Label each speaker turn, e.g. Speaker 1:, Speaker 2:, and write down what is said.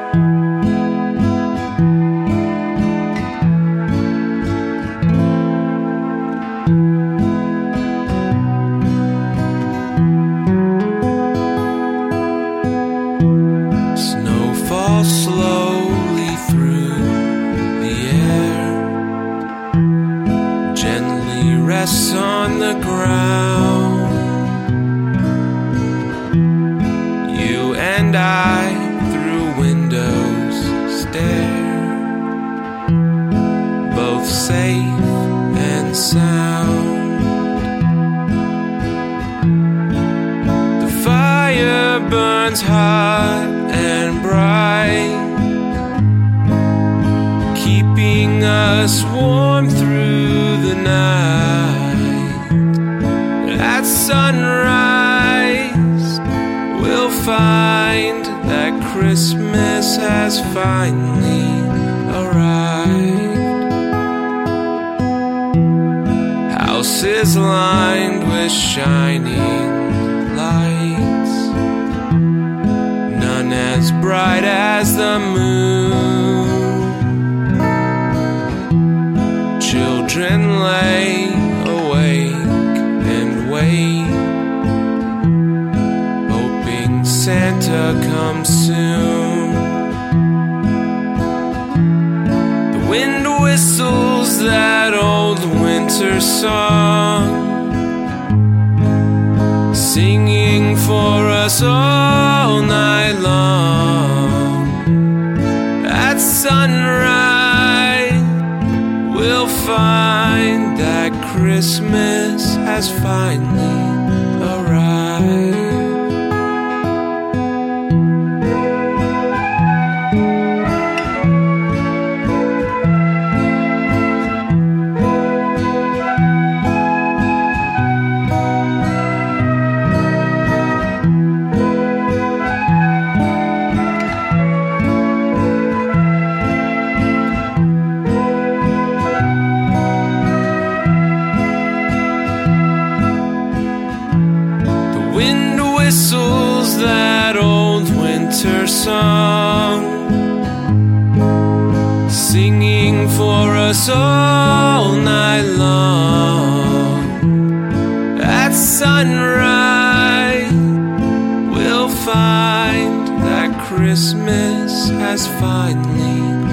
Speaker 1: Snow falls slowly through the air, gently rests on the ground. You and I through windows stare, both safe and sound. The fire burns hot and bright, keeping us warm through the night. At sunrise, we'll find that Christmas has finally arrived. Houses lined with shining lights, none as bright as the moon. Children lay awake and wait, hoping Santa comes soon. The wind whistles that old winter song, singing for us all night long. At sunrise, we'll find that Christmas has finally arrived. Wind whistles that old winter song, singing for us all night long. At sunrise, we'll find that Christmas has finally